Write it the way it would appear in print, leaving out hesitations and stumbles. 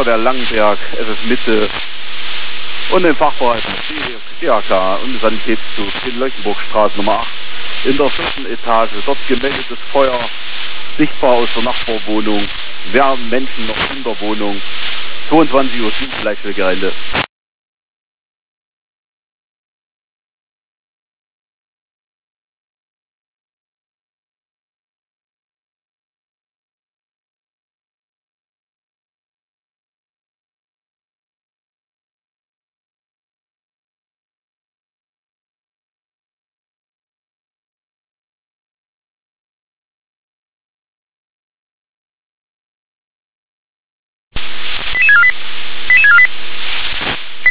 Feuerwehr Langenberg, FF Mitte und den Fachbereich DRK und Sanitätszug in Löchenburgstraße Nummer 8 in der 4. Etage. Dort gemeldetes Feuer, sichtbar aus der Nachbarwohnung, Menschen noch in der Wohnung. 22:07 Uhr Gelände.